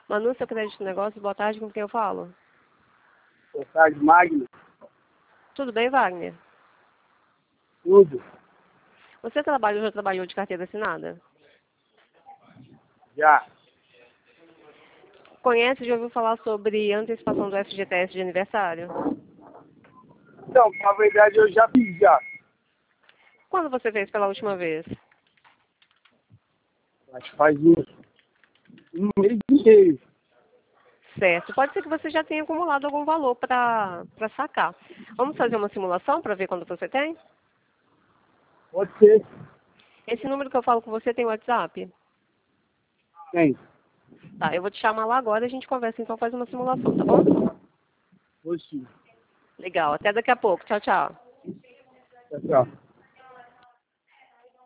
Manu, seu crédito negócio, boa tarde, com quem eu falo? Boa tarde, Magno. Tudo bem, Wagner? Tudo. Você já trabalhou de carteira assinada? Já. Conhece, já ouviu falar sobre antecipação do FGTS de aniversário? Então, na verdade, eu já fiz já. Quando você fez pela última vez? Acho que faz um mês e meio. Certo. Pode ser que você já tenha acumulado algum valor para sacar. Vamos fazer uma simulação para ver quando você tem? Pode ser. Esse número que eu falo com você tem WhatsApp? Tem. Tá, eu vou te chamar lá agora e a gente conversa, então faz uma simulação, tá bom? Pois sim. Legal, até daqui a pouco. Tchau, tchau. Tchau, tchau.